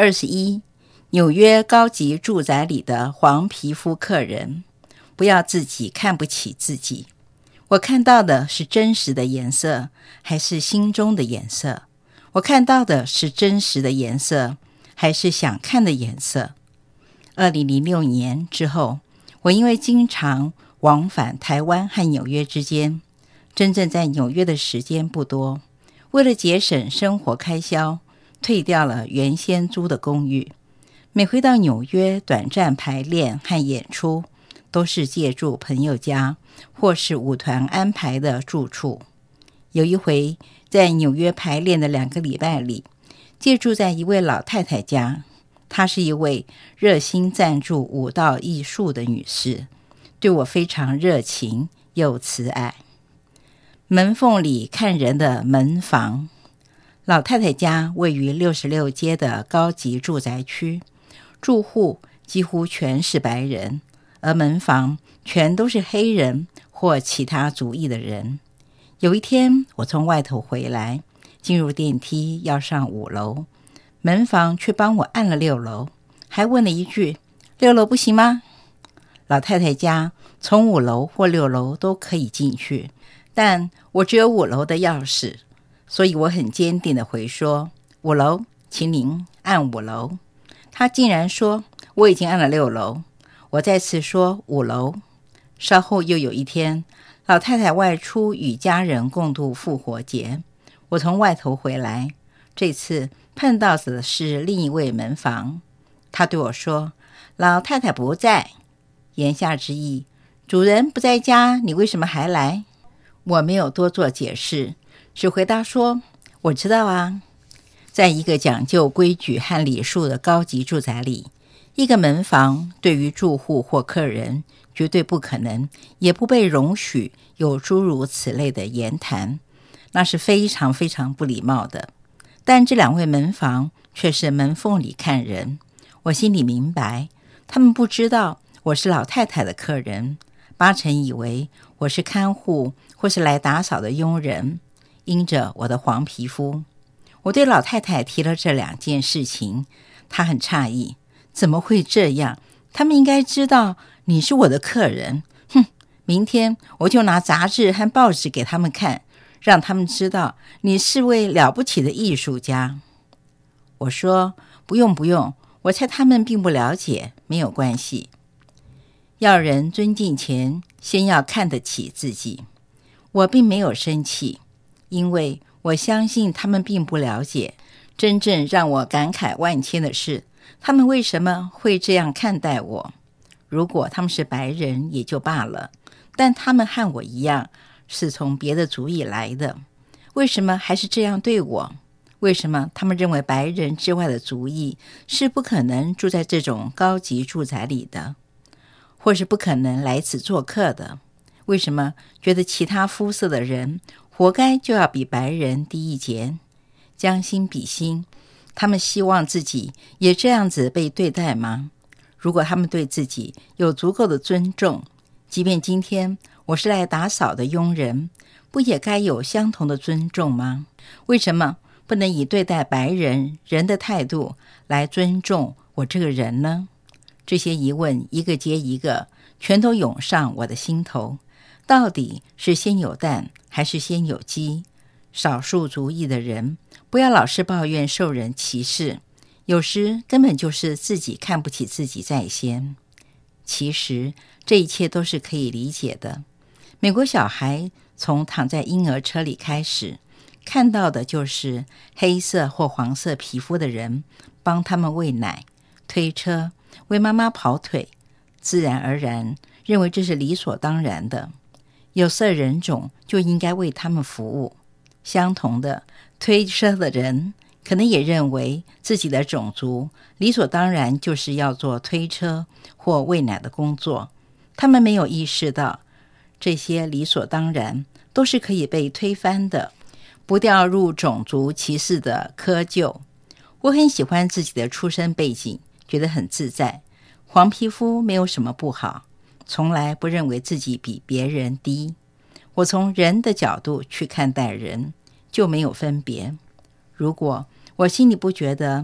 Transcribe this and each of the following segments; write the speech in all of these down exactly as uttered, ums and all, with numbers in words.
二十一，纽约高级住宅里的黄皮肤客人，不要自己看不起自己。我看到的是真实的颜色，还是心中的颜色？我看到的是真实的颜色，还是想看的颜色？二零零六年之后，我因为经常往返台湾和纽约之间，真正在纽约的时间不多，为了节省生活开销，退掉了原先租的公寓。每回到纽约短暂排练和演出，都是借住朋友家或是舞团安排的住处。有一回在纽约排练的两个礼拜里，借住在一位老太太家。她是一位热心赞助舞蹈艺术的女士，对我非常热情又慈爱。门缝里看人的门房。老太太家位于六十六街的高级住宅区，住户几乎全是白人，而门房全都是黑人或其他族裔的人。有一天，我从外头回来，进入电梯要上五楼，门房却帮我按了六楼，还问了一句：“六楼不行吗？”老太太家从五楼或六楼都可以进去，但我只有五楼的钥匙，所以我很坚定地回说：“五楼，请您按五楼。”他竟然说：“我已经按了六楼。”我再次说：“五楼。”稍后又有一天，老太太外出与家人共度复活节，我从外头回来，这次碰到的是另一位门房。他对我说：“老太太不在。”言下之意，主人不在家，你为什么还来？我没有多做解释，只回答说：“我知道啊。”在一个讲究规矩和礼数的高级住宅里，一个门房对于住户或客人绝对不可能，也不被容许有诸如此类的言谈，那是非常非常不礼貌的。但这两位门房却是门缝里看人，我心里明白，他们不知道我是老太太的客人，八成以为我是看护或是来打扫的佣人。因着我的黄皮肤，我对老太太提了这两件事情，她很诧异，怎么会这样？他们应该知道你是我的客人。哼，明天我就拿杂志和报纸给他们看，让他们知道你是位了不起的艺术家。我说：“不用不用，我猜他们并不了解，没有关系。”要人尊敬前，先要看得起自己。我并没有生气，因为我相信他们并不了解。真正让我感慨万千的是，他们为什么会这样看待我？如果他们是白人也就罢了，但他们和我一样是从别的族裔来的，为什么还是这样对我？为什么他们认为白人之外的族裔是不可能住在这种高级住宅里的，或是不可能来此做客的？为什么觉得其他肤色的人活该就要比白人低一截？将心比心，他们希望自己也这样子被对待吗？如果他们对自己有足够的尊重，即便今天我是来打扫的佣人，不也该有相同的尊重吗？为什么不能以对待白人人的态度来尊重我这个人呢？这些疑问一个接一个，全都涌上我的心头。到底是先有蛋还是先有鸡？少数族裔的人不要老是抱怨受人歧视，有时根本就是自己看不起自己在先。其实这一切都是可以理解的。美国小孩从躺在婴儿车里开始，看到的就是黑色或黄色皮肤的人帮他们喂奶、推车、为妈妈跑腿，自然而然认为这是理所当然的。有色人种就应该为他们服务。相同的，推车的人可能也认为自己的种族理所当然就是要做推车或喂奶的工作。他们没有意识到，这些理所当然都是可以被推翻的，不掉入种族歧视的窠臼。我很喜欢自己的出身背景，觉得很自在。黄皮肤没有什么不好，从来不认为自己比别人低。我从人的角度去看待人，就没有分别。如果我心里不觉得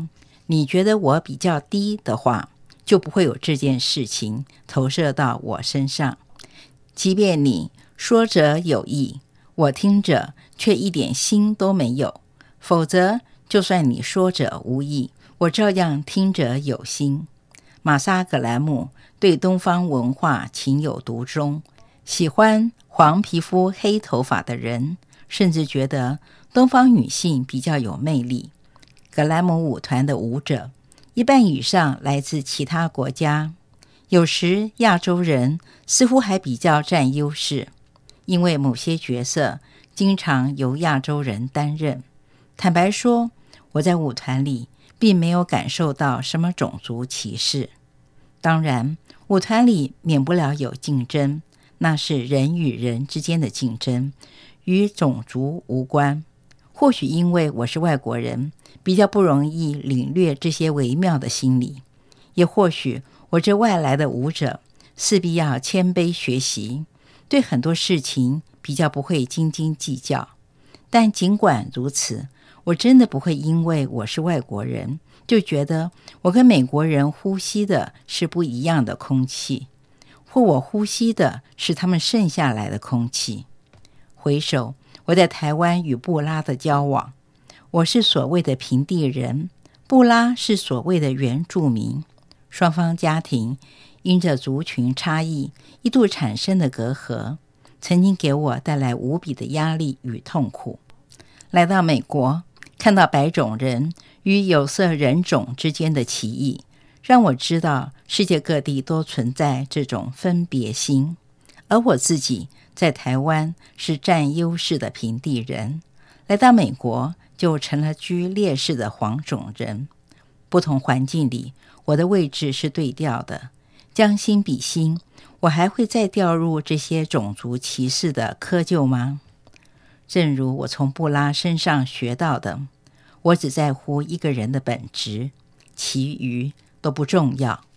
你觉得我比较低的话，就不会有这件事情投射到我身上。即便你说者有意，我听着却一点心都没有，否则就算你说者无意，我照样听者有心。玛莎·葛兰姆对东方文化情有独钟，喜欢黄皮肤黑头发的人，甚至觉得东方女性比较有魅力。葛兰姆舞团的舞者一半以上来自其他国家，有时亚洲人似乎还比较占优势，因为某些角色经常由亚洲人担任。坦白说，我在舞团里并没有感受到什么种族歧视。当然，舞团里免不了有竞争，那是人与人之间的竞争，与种族无关。或许因为我是外国人，比较不容易领略这些微妙的心理，也或许我这外来的舞者势必要谦卑学习，对很多事情比较不会斤斤计较。但尽管如此，我真的不会因为我是外国人，就觉得我跟美国人呼吸的是不一样的空气，或我呼吸的是他们剩下来的空气。回首我在台湾与布拉的交往，我是所谓的平地人，布拉是所谓的原住民，双方家庭因着族群差异一度产生的隔阂，曾经给我带来无比的压力与痛苦。来到美国，看到白种人与有色人种之间的歧义，让我知道世界各地都存在这种分别心。而我自己在台湾是占优势的平地人，来到美国就成了居劣势的黄种人。不同环境里，我的位置是对调的。将心比心，我还会再掉入这些种族歧视的窠臼吗？正如我从布拉身上学到的，我只在乎一个人的本质，其余都不重要。